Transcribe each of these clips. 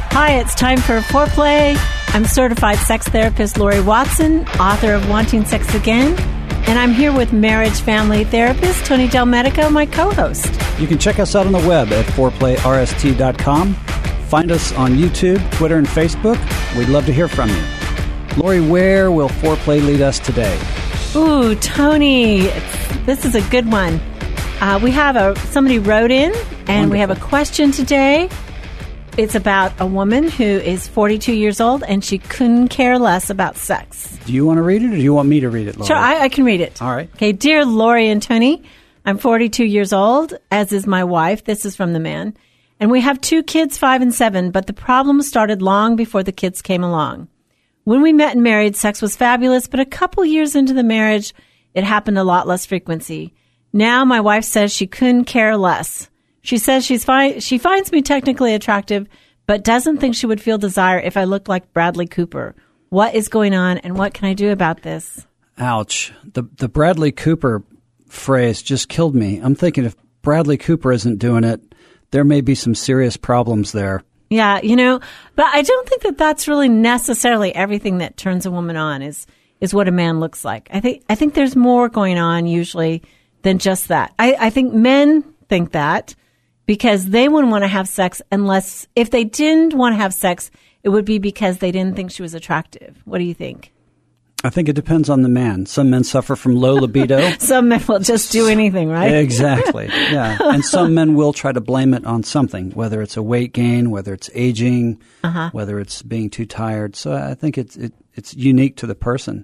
Hi, it's time for Foreplay. I'm certified sex therapist Lori Watson, author of Wanting Sex Again, and I'm here with marriage family therapist Tony Del Medico, my co-host. You can check us out on the web at foreplayRST.com. Find us on YouTube, Twitter, and Facebook. We'd love to hear from you. Lori, where will Foreplay lead us today? Ooh, Tony, this is a good one. We have somebody wrote in, and Wonderful. We have a question today. It's about a woman who is 42 years old, and she couldn't care less about sex. Do you want to read it, or do you want me to read it, Lori? Sure, I can read it. All right. Okay, dear Lori and Tony, I'm 42 years old, as is my wife. This is from the man. And we have 2 kids, 5 and 7, but the problem started long before the kids came along. When we met and married, sex was fabulous, but a couple years into the marriage, it happened a lot less frequency. Now my wife says she couldn't care less. She says she finds me technically attractive, but doesn't think she would feel desire if I looked like Bradley Cooper. What is going on, and what can I do about this? Ouch. The Bradley Cooper phrase just killed me. I'm thinking if Bradley Cooper isn't doing it, there may be some serious problems there. Yeah, but I don't think that that's really necessarily everything that turns a woman on is what a man looks like. I think there's more going on usually than just that. I think men think that because they wouldn't want to have sex unless, if they didn't want to have sex, it would be because they didn't think she was attractive. What do you think? I think it depends on the man. Some men suffer from low libido. Some men will just do anything, right? Exactly, yeah. And some men will try to blame it on something, whether it's a weight gain, whether it's aging, whether it's being too tired. So I think it's unique to the person.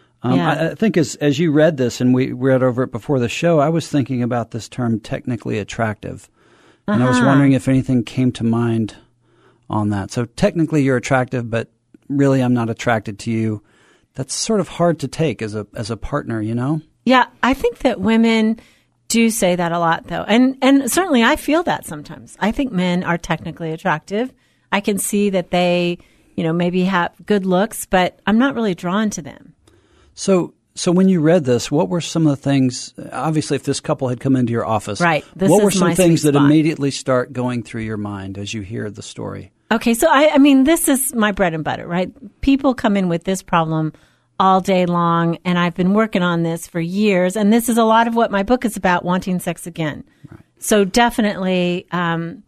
I think as you read this, and we read over it before the show, I was thinking about this term technically attractive. And I was wondering if anything came to mind on that. So technically you're attractive, but really I'm not attracted to you. That's sort of hard to take as a partner, Yeah, I think that women do say that a lot, though. And certainly I feel that sometimes. I think men are technically attractive. I can see that they, maybe have good looks, but I'm not really drawn to them. So when you read this, what were some of the things, obviously if this couple had come into your office, right, what were some things that immediately start going through your mind as you hear the story? Okay, so I mean, this is my bread and butter, right? People come in with this problem all day long, and I've been working on this for years, and this is a lot of what my book is about, Wanting Sex Again. Right. So definitely, I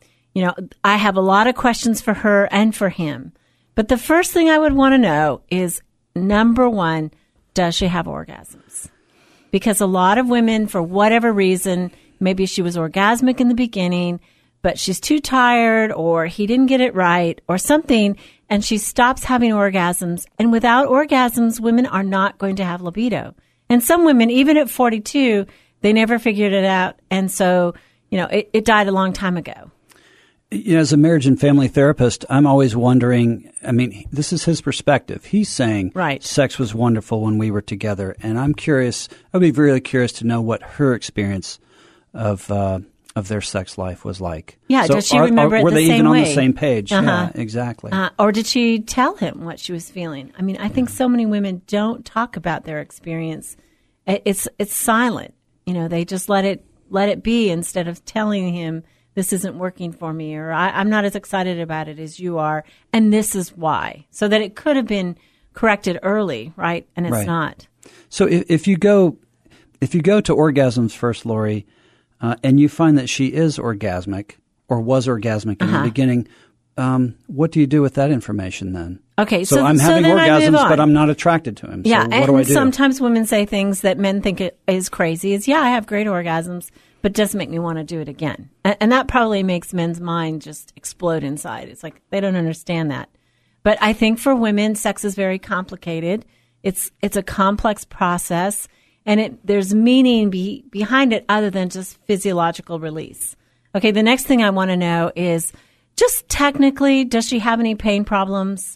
have a lot of questions for her and for him. But the first thing I would want to know is, number one, does she have orgasms? Because a lot of women, for whatever reason, maybe she was orgasmic in the beginning, but she's too tired, or he didn't get it right, or something, and she stops having orgasms. And without orgasms, women are not going to have libido. And some women, even at 42, they never figured it out. And so, it died a long time ago. As a marriage and family therapist, I'm always wondering, this is his perspective. He's saying right. Sex was wonderful when we were together. And I'm curious, I'd be really curious to know what her experience of their sex life was like. Yeah, so does she remember it the same way? Were they even on the same page? Uh-huh. Yeah, exactly. Or did she tell him what she was feeling? I think so many women don't talk about their experience. It's silent. They just let it be instead of telling him, this isn't working for me, or I'm not as excited about it as you are, and this is why. So that it could have been corrected early, right? And it's not. So if you go to orgasms first, Lori, and you find that she is orgasmic or was orgasmic in the beginning, what do you do with that information then? Okay, so I'm having orgasms, but I'm not attracted to him. Yeah, so what do I do? Sometimes women say things that men think is crazy. I have great orgasms, but doesn't make me want to do it again. And that probably makes men's mind just explode inside. It's like they don't understand that. But I think for women, sex is very complicated. It's a complex process, and there's meaning behind it other than just physiological release. Okay, the next thing I want to know is just technically, does she have any pain problems?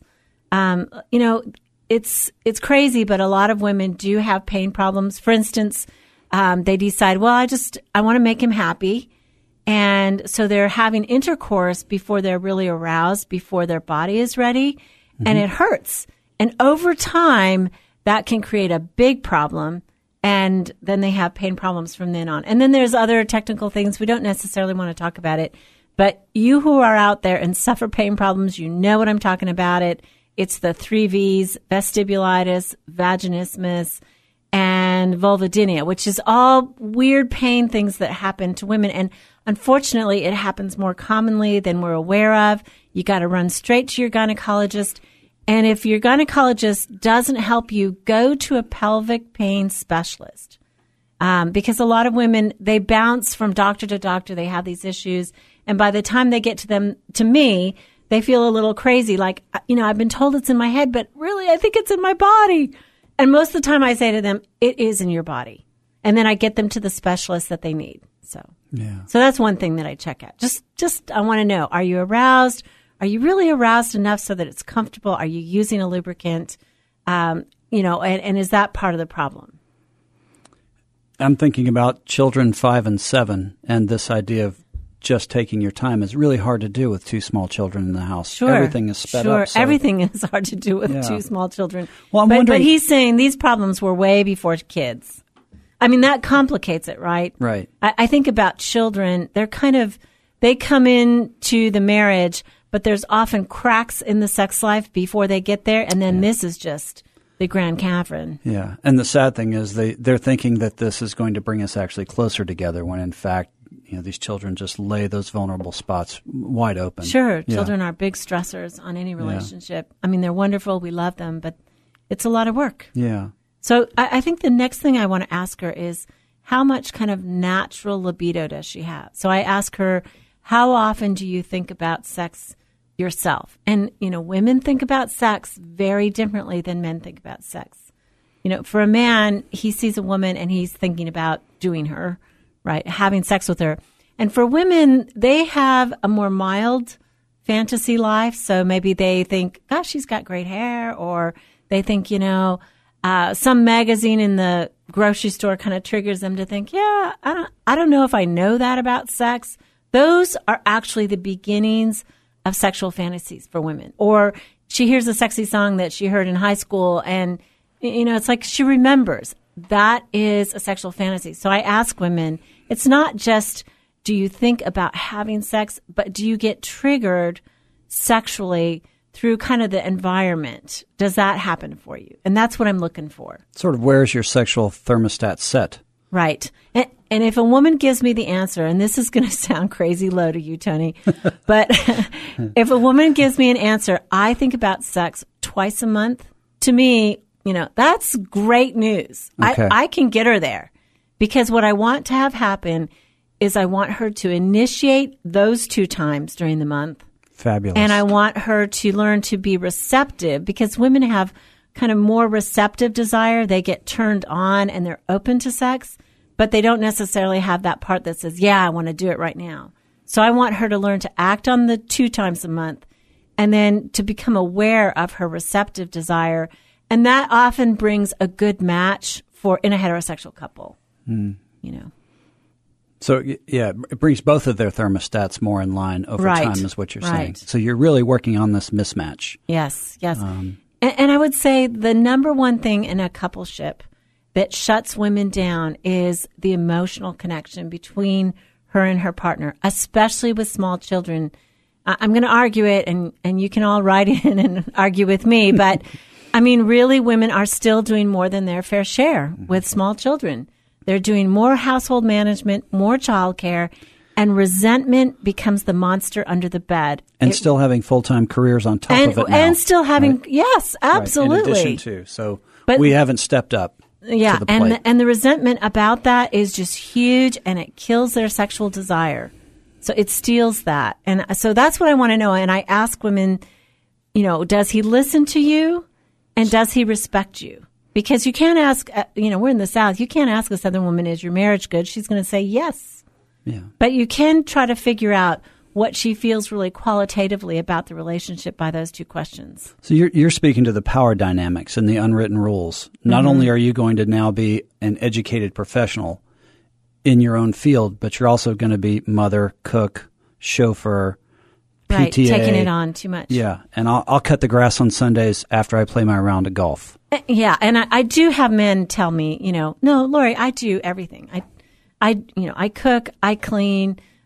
It's crazy, but a lot of women do have pain problems. For instance, they decide, I want to make him happy. And so they're having intercourse before they're really aroused, before their body is ready, and it hurts. And over time, that can create a big problem. And then they have pain problems from then on. And then there's other technical things. We don't necessarily want to talk about it. But you who are out there and suffer pain problems, you know what I'm talking about. It's the 3 V's, vestibulitis, vaginismus, and vulvodynia, which is all weird pain things that happen to women. And unfortunately, it happens more commonly than we're aware of. You got to run straight to your gynecologist. And if your gynecologist doesn't help you, go to a pelvic pain specialist. Because a lot of women, they bounce from doctor to doctor. They have these issues. And by the time they get to me, they feel a little crazy. Like, I've been told it's in my head, but really, I think it's in my body. And most of the time I say to them, it is in your body. And then I get them to the specialist that they need. So that's one thing that I check out. Just I want to know, are you aroused? Are you really aroused enough so that it's comfortable? Are you using a lubricant? And is that part of the problem? I'm thinking about children 5 and 7, and this idea of just taking your time is really hard to do with 2 small children in the house. Sure. Everything is sped up. So. Everything is hard to do with 2 small children. Well, but he's saying these problems were way before kids. I mean, that complicates it, right? Right. I think about children. They come into the marriage, but there's often cracks in the sex life before they get there. And then this is just the Grand Cavern. Yeah. And the sad thing is they're thinking that this is going to bring us actually closer together when in fact, these children just lay those vulnerable spots wide open. Sure. Children are big stressors on any relationship. I mean, they're wonderful. We love them, but it's a lot of work. Yeah. So I think the next thing I want to ask her is how much kind of natural libido does she have? So I ask her, how often do you think about sex yourself? And, women think about sex very differently than men think about sex. For a man, he sees a woman and he's thinking about doing her, right? Having sex with her. And for women, they have a more mild fantasy life. So maybe they think, gosh, she's got great hair. Or they think, some magazine in the grocery store kind of triggers them to think, I don't know if I know that about sex. Those are actually the beginnings of sexual fantasies for women. Or she hears a sexy song that she heard in high school and, it's like she remembers. That is a sexual fantasy. So I ask women, it's not just do you think about having sex, but do you get triggered sexually through kind of the environment? Does that happen for you? And that's what I'm looking for. Sort of where's your sexual thermostat set? Right. And if a woman gives me the answer, and this is going to sound crazy low to you, Tony, but if a woman gives me an answer, I think about sex twice a month. To me, that's great news. Okay. I can get her there because what I want to have happen is I want her to initiate those 2 times during the month. Fabulous. And I want her to learn to be receptive because women have kind of more receptive desire. They get turned on and they're open to sex, but they don't necessarily have that part that says, I want to do it right now. So I want her to learn to act on the 2 times a month and then to become aware of her receptive desire. And that often brings a good match in a heterosexual couple, So, it brings both of their thermostats more in line over time is what you're saying. So you're really working on this mismatch. Yes. And I would say the number one thing in a coupleship that shuts women down is the emotional connection between her and her partner, especially with small children. I'm going to argue it, and you can all write in and argue with me, but I mean, really, women are still doing more than their fair share with small children. They're doing more household management, more childcare, and resentment becomes the monster under the bed. And still having full-time careers on top of it now. And still having, yes, absolutely. Right. In addition to. But we haven't stepped up to the plate. And the resentment about that is just huge, and it kills their sexual desire. So it steals that. And so that's what I want to know. And I ask women, does he listen to you? And does he respect you? Because you can't ask, we're in the South, you can't ask a Southern woman, is your marriage good? She's going to say yes. Yeah. But you can try to figure out what she feels really qualitatively about the relationship by those 2 questions. So you're speaking to the power dynamics and the unwritten rules. Not only are you going to now be an educated professional in your own field, but you're also going to be mother, cook, chauffeur, PTA. Right, taking it on too much. Yeah, and I'll cut the grass on Sundays after I play my round of golf. Yeah, and I do have men tell me, no, Lori, I do everything. I cook, I clean,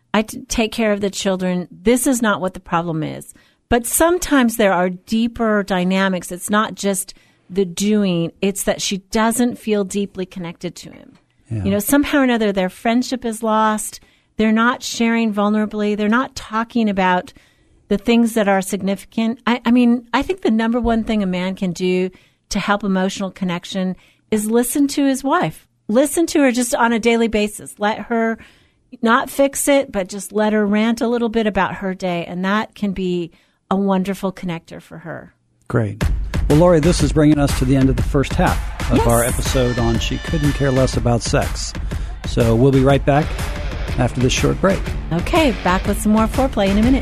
take care of the children. This is not what the problem is. But sometimes there are deeper dynamics. It's not just the doing. It's that she doesn't feel deeply connected to him. Yeah. Somehow or another, their friendship is lost. They're not sharing vulnerably. They're not talking about the things that are significant. I think the number one thing a man can do to help emotional connection is listen to his wife. Listen to her just on a daily basis. Let her not fix it, but just let her rant a little bit about her day. And that can be a wonderful connector for her. Great. Well, Lori, this is bringing us to the end of the first half of our episode on She Couldn't Care Less About Sex. So we'll be right back after this short break. Okay, back with some more foreplay in a minute.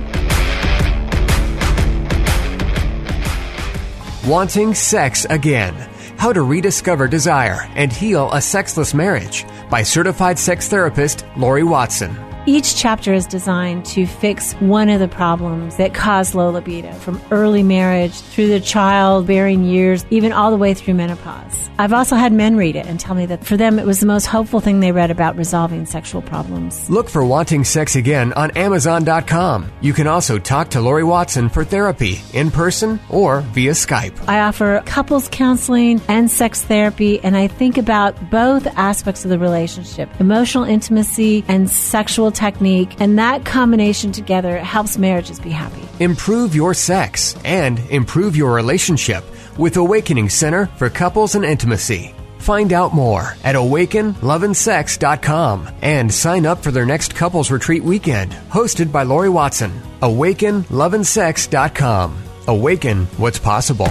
Wanting Sex Again. How to Rediscover Desire and Heal a Sexless Marriage by certified sex therapist Lori Watson. Each chapter is designed to fix one of the problems that cause low libido, from early marriage through the childbearing years, even all the way through menopause. I've also had men read it and tell me that for them it was the most hopeful thing they read about resolving sexual problems. Look for Wanting Sex Again on Amazon.com. You can also talk to Lori Watson for therapy in person or via Skype. I offer couples counseling and sex therapy, and I think about both aspects of the relationship, emotional intimacy and sexual technique, and that combination together helps marriages be happy. Improve your sex and improve your relationship with Awakening Center for Couples and Intimacy. Find out more at awakenloveandsex.com and sign up for their next couples retreat weekend, hosted by Lori Watson. awakenloveandsex.com. Awaken what's possible.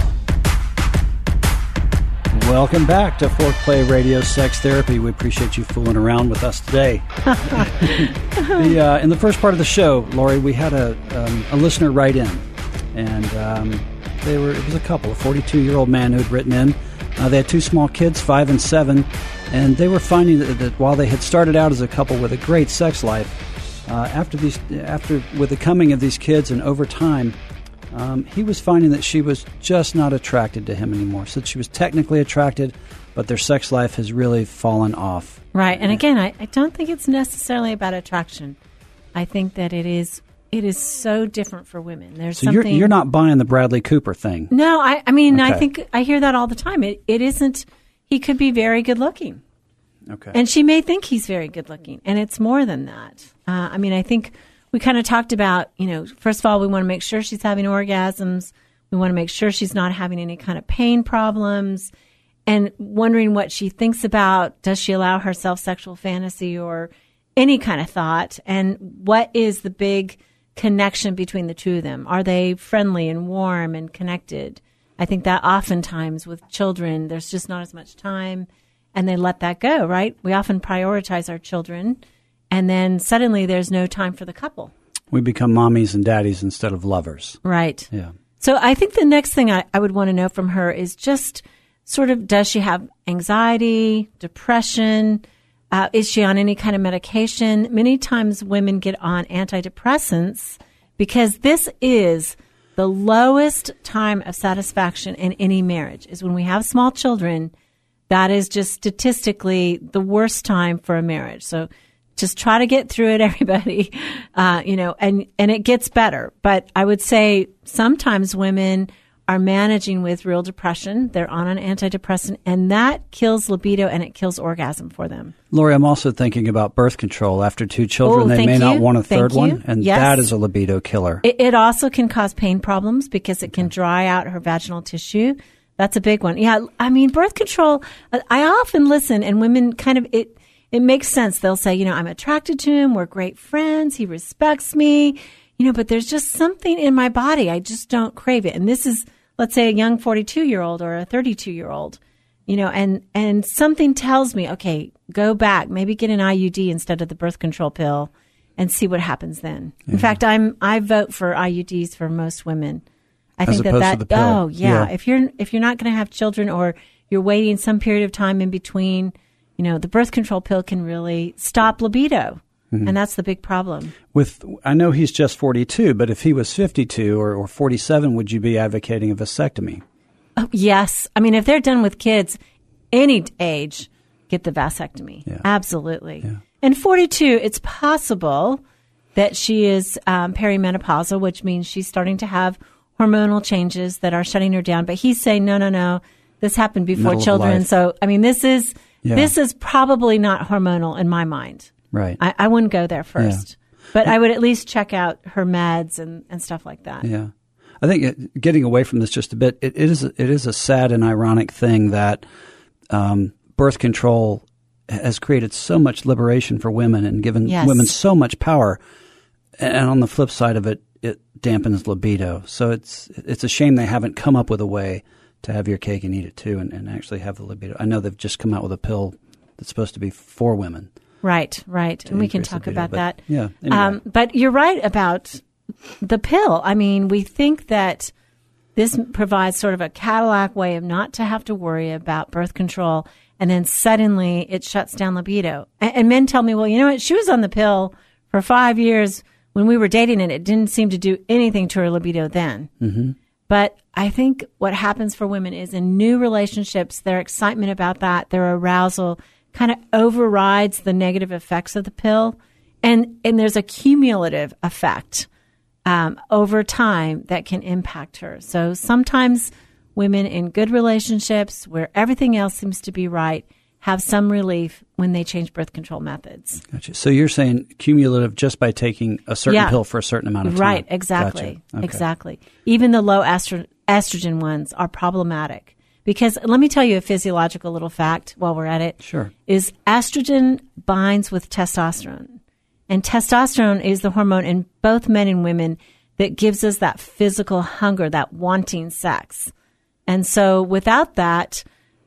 Welcome back to Foreplay Radio Sex Therapy. We appreciate you fooling around with us today. In the first part of the show, Lori, we had a listener write in, and it was a couple, a 42-year-old man who had written in. They had two small kids, 5 and 7, and they were finding that while they had started out as a couple with a great sex life, after with the coming of these kids and over time, he was finding that she was just not attracted to him anymore. So she was technically attracted, but their sex life has really fallen off. Right. And again, I don't think it's necessarily about attraction. I think that it is so different for women. There's so something. You're not buying the Bradley Cooper thing. No, I Okay. I think I hear that all the time. It isn't. He could be very good looking. Okay. And she may think he's very good looking, and it's more than that. I think we kind of talked about, first of all, we want to make sure she's having orgasms. We want to make sure she's not having any kind of pain problems, and wondering what she thinks about. Does she allow herself sexual fantasy or any kind of thought? And what is the big connection between the two of them? Are they friendly and warm and connected? I think that oftentimes with children, there's just not as much time, and they let that go, right? We often prioritize our children, and then suddenly there's no time for the couple. We become mommies and daddies instead of lovers. Right. Yeah. So I think the next thing I would want to know from her is just sort of, does she have anxiety, depression? Is she on any kind of medication? Many times women get on antidepressants because this is the lowest time of satisfaction in any marriage, is when we have small children. That is just statistically the worst time for a marriage. So just try to get through it, everybody, and it gets better. But I would say sometimes women are managing with real depression. They're on an antidepressant, and that kills libido and it kills orgasm for them. Lori, I'm also thinking about birth control. After 2 children, they may not want a third one, and that is a libido killer. It also can cause pain problems because it can dry out her vaginal tissue. That's a big one. Yeah, birth control, I often listen, and women kind of, it makes sense. They'll say, I'm attracted to him. We're great friends. He respects me, but there's just something in my body. I just don't crave it. And this is, let's say, a young 42-year-old or a 32-year-old, and something tells me, okay, go back, maybe get an IUD instead of the birth control pill and see what happens then. Mm-hmm. In fact, I vote for IUDs for most women. I think that to the pill. Oh, yeah. If you're not going to have children, or you're waiting some period of time in between, the birth control pill can really stop libido. Mm-hmm. And that's the big problem. I know he's just 42, but if he was 52 or 47, would you be advocating a vasectomy? Oh, yes. If they're done with kids, any age, get the vasectomy. Yeah. Absolutely. Yeah. And 42, it's possible that she is perimenopausal, which means she's starting to have hormonal changes that are shutting her down. But he's saying, no, this happened before children. So, I mean, this is probably not hormonal in my mind. Right. I wouldn't go there first. Yeah. But I would at least check out her meds and stuff like that. Yeah. I think getting away from this just a bit, it is a sad and ironic thing that birth control has created so much liberation for women and given women so much power. And on the flip side of it, it dampens libido. So it's a shame they haven't come up with a way to have your cake and eat it too and actually have the libido. I know they've just come out with a pill that's supposed to be for women. Right. And we can talk about that. Yeah. Anyway. But you're right about the pill. I mean, we think that this provides sort of a Cadillac way of not to have to worry about birth control, and then suddenly it shuts down libido. And men tell me, well, you know what? She was on the pill for 5 years when we were dating, and it didn't seem to do anything to her libido then. Mm-hmm. But I think what happens for women is in new relationships, their excitement about that, their arousal kind of overrides the negative effects of the pill. And there's a cumulative effect over time that can impact her. So sometimes women in good relationships where everything else seems to be right have some relief when they change birth control methods. Gotcha. So you're saying cumulative just by taking a certain pill for a certain amount of time. Right, exactly. Gotcha. Okay. Exactly. Even the low estrogen ones are problematic. Because let me tell you a physiological little fact while we're at it. Sure. Is estrogen binds with testosterone. And testosterone is the hormone in both men and women that gives us that physical hunger, that wanting sex. And so without that,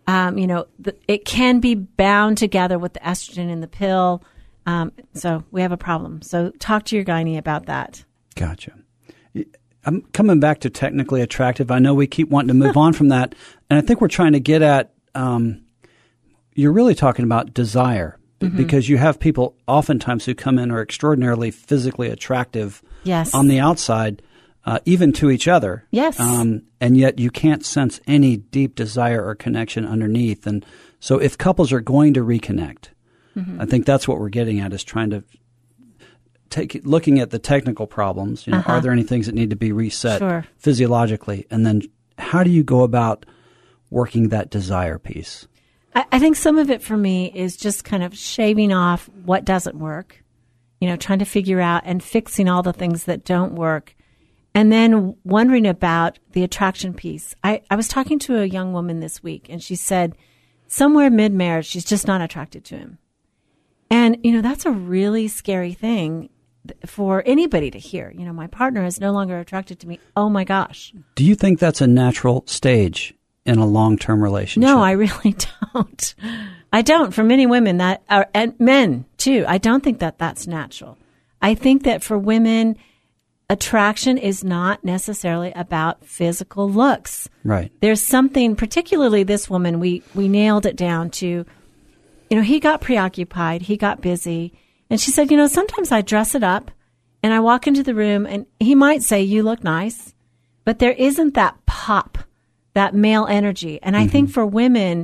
it can be bound together with the estrogen in the pill. So we have a problem. So talk to your gynae about that. Gotcha. I'm coming back to technically attractive. I know we keep wanting to move on from that. And I think we're trying to get at, you're really talking about desire. Mm-hmm. Because you have people oftentimes who come in are extraordinarily physically attractive on the outside, even to each other. Yes. And yet you can't sense any deep desire or connection underneath. And so if couples are going to reconnect, I think that's what we're getting at, is trying to looking at the technical problems. Are there any things that need to be reset physiologically? And then how do you go about working that desire piece? I think some of it for me is just kind of shaving off what doesn't work, trying to figure out and fixing all the things that don't work. And then wondering about the attraction piece. I was talking to a young woman this week, and she said somewhere mid-marriage, she's just not attracted to him. And, that's a really scary thing for anybody to hear. My partner is no longer attracted to me. Oh, my gosh. Do you think that's a natural stage in a long-term relationship? No, I really don't. I don't. For many women and men too, I don't think that that's natural. I think that for women, attraction is not necessarily about physical looks. Right. There's something, particularly this woman, we nailed it down to, he got preoccupied, he got busy. And she said, sometimes I dress it up and I walk into the room and he might say, you look nice, but there isn't that pop, that male energy. And I think for women,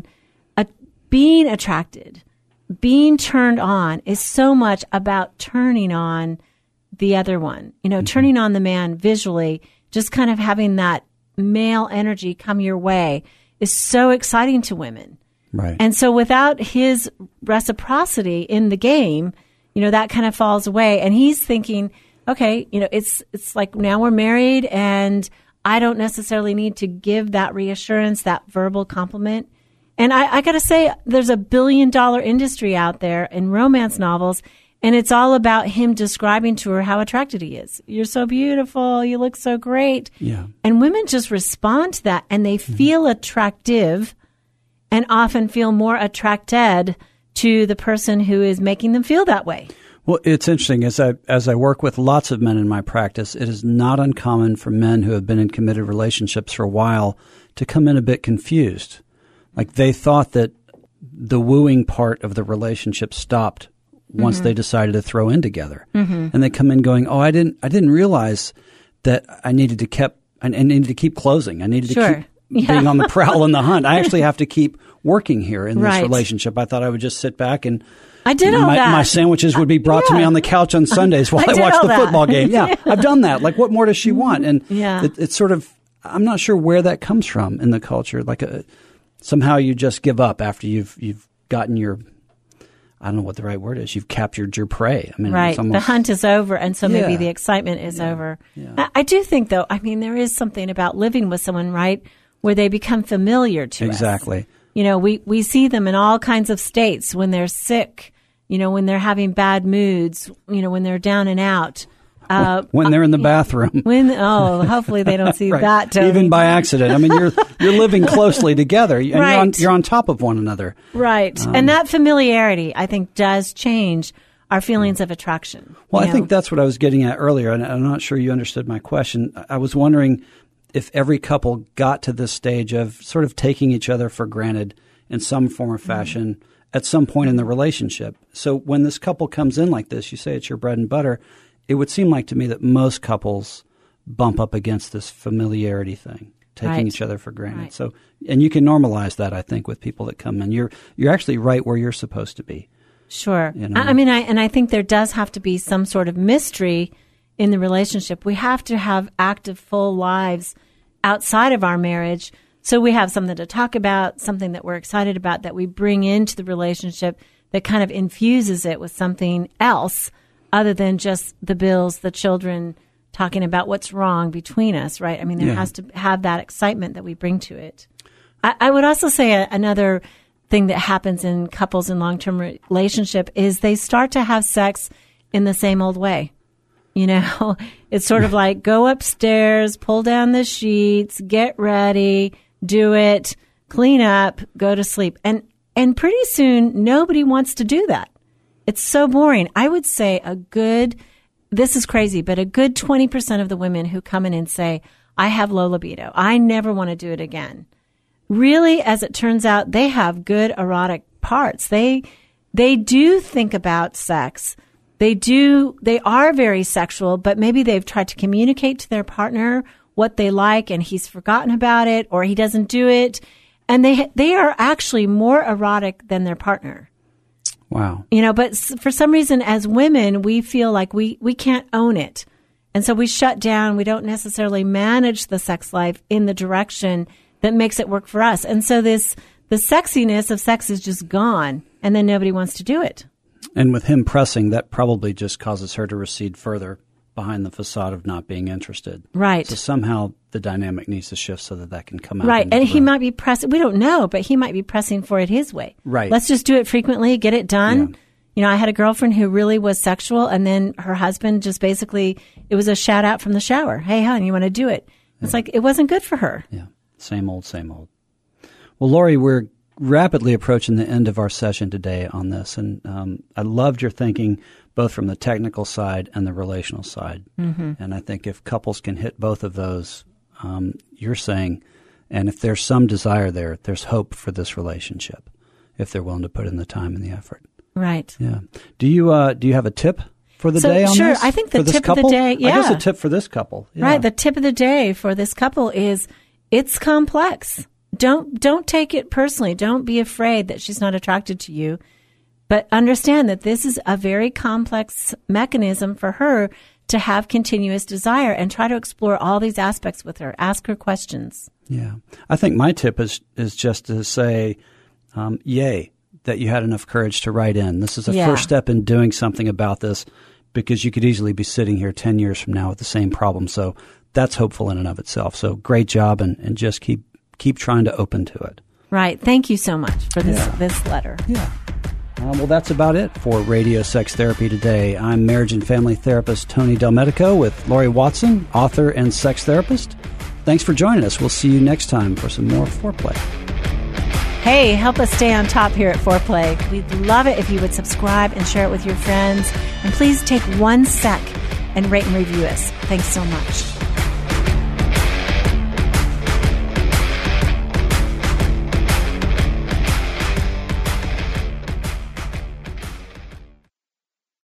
being attracted, being turned on is so much about turning on the other one, turning on the man visually, just kind of having that male energy come your way is so exciting to women. Right. And so without his reciprocity in the game, that kind of falls away. And he's thinking, okay, it's like now we're married and I don't necessarily need to give that reassurance, that verbal compliment. And I got to say, there's $1 billion industry out there in romance novels, and it's all about him describing to her how attracted he is. You're so beautiful. You look so great. Yeah. And women just respond to that, and they feel attractive and often feel more attracted to the person who is making them feel that way. Well, it's interesting. As I work with lots of men in my practice, it is not uncommon for men who have been in committed relationships for a while to come in a bit confused. Like they thought that the wooing part of the relationship stopped once they decided to throw in together. And they come in going, "Oh, I didn't realize that I needed to keep closing. I needed to keep being on the prowl and the hunt. I actually have to keep working here in this Right. relationship. I thought I would just sit back and I did all that. my sandwiches would be brought to me on the couch on Sundays while I did watched all the that. football game. Yeah, I've done that. Like, what more does she want? And Yeah. it's sort of, I'm not sure where that comes from in the culture. Like, somehow you just give up after you've gotten your, I don't know what the right word is. You've captured your prey. I mean, Right. it's almost, The hunt is over, and so maybe Yeah. the excitement is over. Yeah. I do think, though, I mean, there is something about living with someone, right, where they become familiar to us. Exactly. You know, we see them in all kinds of states when they're sick, you know, when they're having bad moods, you know, when they're down and out. when they're in the bathroom. Hopefully they don't see Right. that, Tony. Even by accident. I mean, you're living closely together, and Right. you're on top of one another. Right. And that familiarity, I think, does change our feelings of attraction. Well, you I think know? that's what I was getting at earlier, and I'm not sure you understood my question. I was wondering if every couple got to this stage of sort of taking each other for granted in some form or fashion at some point in the relationship. So when this couple comes in like this, you say it's your bread and butter, it would seem like to me that most couples bump up against this familiarity thing, taking Right. each other for granted. Right. So, and you can normalize that, I think, with people that come in. You're actually right where you're supposed to be. Sure. You know? I mean, I think there does have to be some sort of mystery in the relationship. We have to have active, full lives outside of our marriage. So we have something to talk about, something that we're excited about, that we bring into the relationship that kind of infuses it with something else other than just the bills, the children, talking about what's wrong between us, right? I mean, there Yeah. has to have that excitement that we bring to it. I would also say another thing that happens in couples in long-term relationship is they start to have sex in the same old way. You know, it's sort of like go upstairs, pull down the sheets, get ready, do it, clean up, go to sleep. And pretty soon nobody wants to do that. It's so boring. I would say this is crazy, but a good 20% of the women who come in and say, I have low libido, I never want to do it again. Really, as it turns out, they have good erotic parts. They do think about sex. They are very sexual, but maybe they've tried to communicate to their partner what they like and he's forgotten about it or he doesn't do it. And they are actually more erotic than their partner. Wow. You know, but for some reason as women, we feel like we can't own it. And so we shut down. We don't necessarily manage the sex life in the direction that makes it work for us. And so the sexiness of sex is just gone, and then nobody wants to do it. And with him pressing, that probably just causes her to recede further behind the facade of not being interested. Right. So somehow the dynamic needs to shift so that can come out. Right. into And the he room. might be pressing, we don't know, but he might be pressing for it his way. Right. Let's just do it frequently, get it done. Yeah. You know, I had a girlfriend who really was sexual, and then her husband just basically, it was a shout out from the shower. Hey, hon, you want to do it? It's like, it wasn't good for her. Yeah. Same old, same old. Well, Lori, we're rapidly approaching the end of our session today on this. And I loved your thinking both from the technical side and the relational side. Mm-hmm. And I think if couples can hit both of those, you're saying, and if there's some desire there, there's hope for this relationship if they're willing to put in the time and the effort. Right. Yeah. Do you have a tip for the day on sure, this? I think the for this tip of the couple? day, I guess yeah. a tip for this couple. Yeah. Right. The tip of the day for this couple is it's complex. Don't take it personally. Don't be afraid that she's not attracted to you, but understand that this is a very complex mechanism for her to have continuous desire, and try to explore all these aspects with her. Ask her questions. Yeah. I think my tip is just to say, yay, that you had enough courage to write in. This is a first step in doing something about this, because you could easily be sitting here 10 years from now with the same problem. So that's hopeful in and of itself. So great job, and just keep trying to open to it. Right. Thank you so much for this letter. Yeah. Well, that's about it for Radio Sex Therapy today. I'm marriage and family therapist Tony Del Medico with Lori Watson, author and sex therapist. Thanks for joining us. We'll see you next time for some more Foreplay. Hey, help us stay on top here at Foreplay. We'd love it if you would subscribe and share it with your friends. And please take 1 sec and rate and review us. Thanks so much.